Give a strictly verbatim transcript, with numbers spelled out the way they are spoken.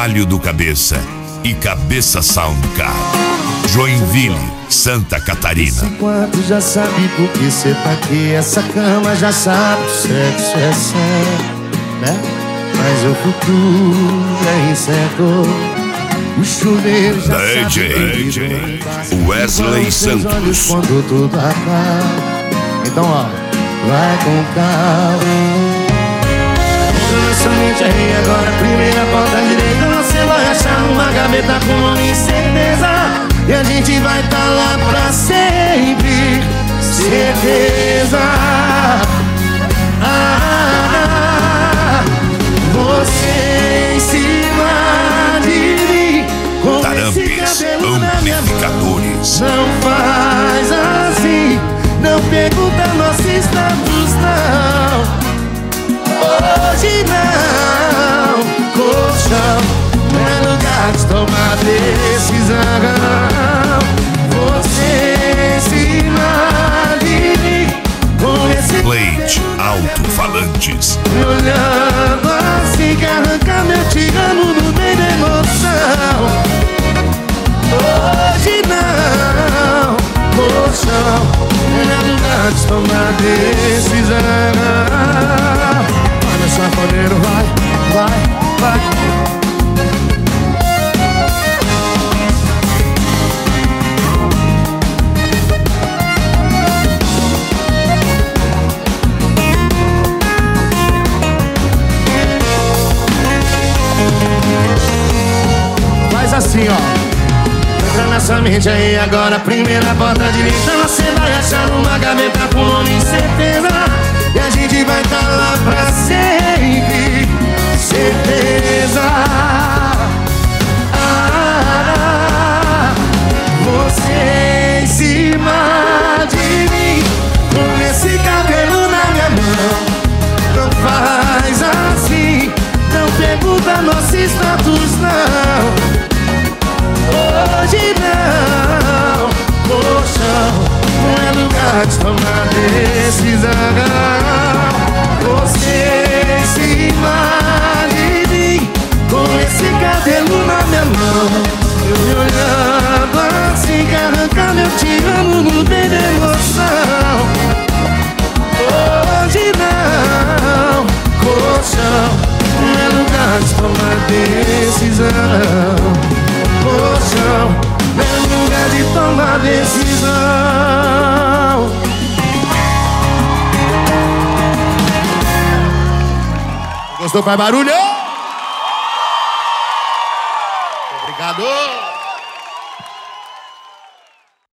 Ramalho do Cabeça e Cabeça Soundcar. Joinville, Santa Catarina. Esse quarto já sabe por que cê tá aqui. Essa cama já sabe que sexo é certo, né? Mas o futuro é incerto. O chuveiro já D J, sabe D J Wesley Santos. Quando tudo acaba. Então ó, vai com calma. Nossa mente aí agora, primeira porta direita. Você vai achar uma gaveta com nome e certeza. E a gente vai tá lá pra sempre. Certeza. Ah, você em cima de mim com Tarampes Amplificadores. não faz assim. Não pergunta nosso status, não. Hoje não. Colchão não é lugar de tomar decisão. Você em cima de mim com esse Plate Alto-Falantes. me olhando assim que arranca meu te amo no meio da emoção. Hoje não. Colchão não é lugar de tomar decisão. Vai meu sanfoneiro, vai, vai, vai. Faz assim, ó. Entra nessa mente aí agora, primeira porta direita. Você vai achar uma gaveta com nome e certeza. E a gente vai tá lá pra sempre. Certeza. Ah, você em cima de mim com esse cabelo na minha mão. Não faz assim. Não pergunta nosso status, não. Hoje não. Colchão não é lugar de tomar decisão. Você em cima de mim com esse cabelo na minha mão. Eu me olhando assim que arranca meu te amo no bem da emoção. Hoje não. Colchão não é lugar de tomar decisão. Colchão não é lugar de tomar decisão. Gostou? Faz barulho! Obrigado!